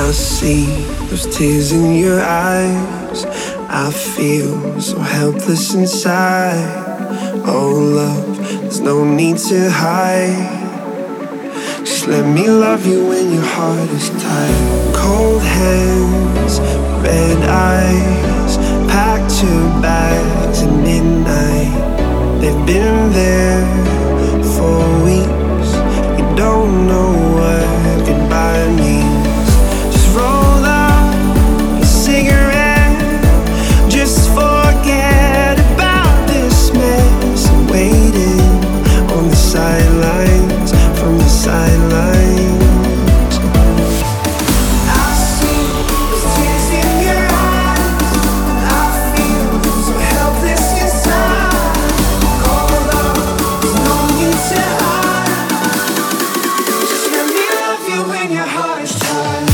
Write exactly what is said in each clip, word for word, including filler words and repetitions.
I see those tears in your eyes. I feel so helpless inside. Oh love, there's no need to hide. Just let me love you when your heart is tired. Cold hands, red eyes, packed your bags at midnight. They've been there for weeks. You don't know what goodbye means. Just roll up a cigarette. Just forget about this mess. I'm waiting on the sidelines, from the sidelines. I see those tears in your eyes. I feel so helpless inside. Cold love, there's no need to hide. Just let me love you when your heart is tired.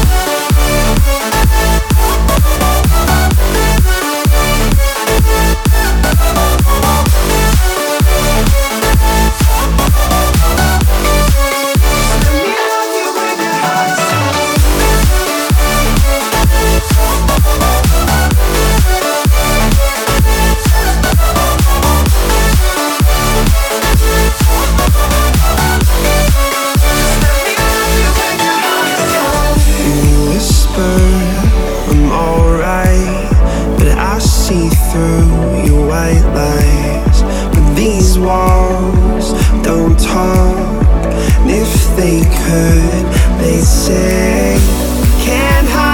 I'm alright, but I see through your white lies. But these walls don't talk, and if they could, they'd say, can't hide.